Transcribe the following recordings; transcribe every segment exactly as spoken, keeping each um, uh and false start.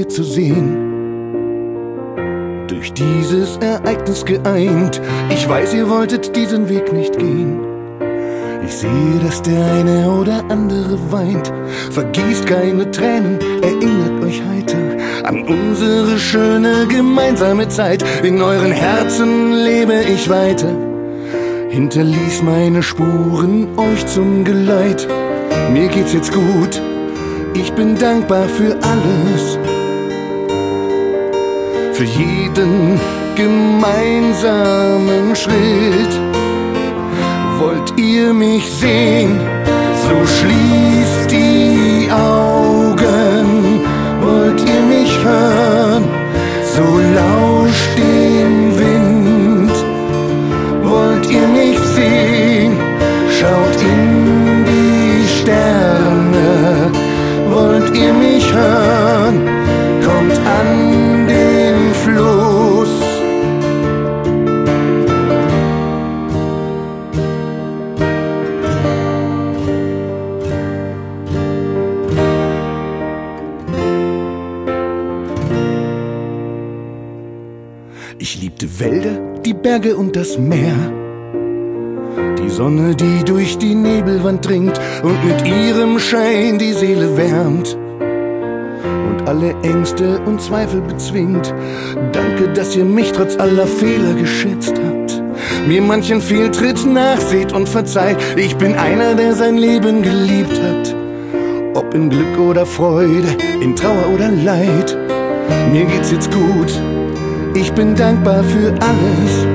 hier zu sehen. Durch dieses Ereignis geeint, ich weiß, ihr wolltet diesen Weg nicht gehen. Ich sehe, dass der eine oder andere weint. Vergießt keine Tränen, erinnert euch heiter an unsere schöne gemeinsame Zeit. In euren Herzen lebe ich weiter, hinterließ meine Spuren euch zum Geleit. Mir geht's jetzt gut, ich bin dankbar für alles, für jeden gemeinsamen Schritt. Wollt ihr mich sehen, so schließt die Augen. Wollt ihr mich hören, so lauscht dem Wind. Wollt ihr mich sehen, schaut in die Sterne. Wollt ihr mich hören, kommt an den Fluss. Ich liebte Wälder, die Berge und das Meer, die Sonne, die durch die Nebelwand dringt und mit ihrem Schein die Seele wärmt und alle Ängste und Zweifel bezwingt. Danke, dass ihr mich trotz aller Fehler geschätzt habt, mir manchen Fehltritt nachseht und verzeiht. Ich bin einer, der sein Leben geliebt hat, ob in Glück oder Freude, in Trauer oder Leid. Mir geht's jetzt gut, ich bin dankbar für alles,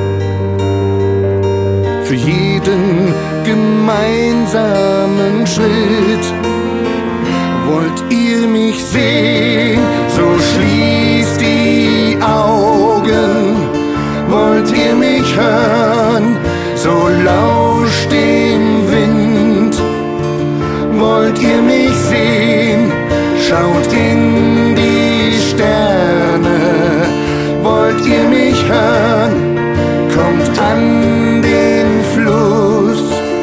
für jeden gemeinsamen Schritt. Wollt ihr mich sehen, so schließt die Augen. Wollt ihr mich hören, so lauscht dem Wind. Wollt ihr mich sehen, schaut in die Sterne. Wollt ihr mich hören, kommt an den Fluss.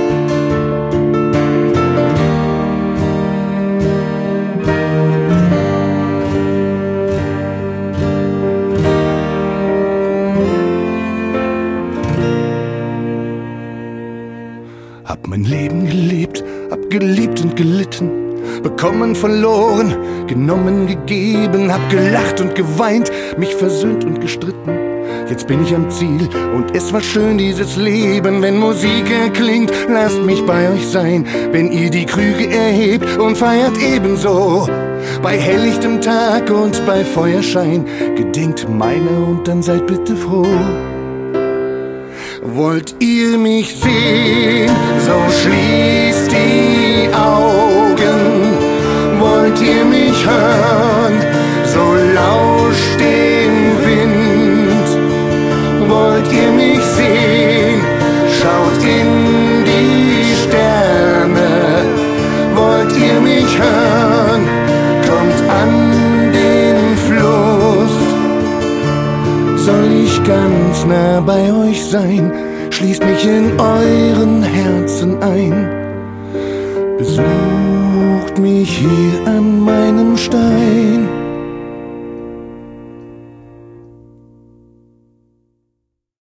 Hab mein Leben gelebt, hab geliebt und gelitten, bekommen, verloren, genommen, gegeben, hab gelacht und geweint, mich versöhnt und gestritten. Jetzt bin ich am Ziel und es war schön, dieses Leben. Wenn Musik erklingt, lasst mich bei euch sein. Wenn ihr die Krüge erhebt und feiert ebenso, bei helllichtem Tag und bei Feuerschein, gedenkt meiner und dann seid bitte froh. Wollt ihr mich sehen, so schließt die Augen. Wollt ihr mich hören, so lauscht dem Wind. Wollt ihr mich sehen, schaut in die Sterne. Wollt ihr mich hören, kommt an den Fluss. Soll ich ganz nah bei euch sein, schließt mich in euren Herzen ein. Besucht mich hier an meinem Stein.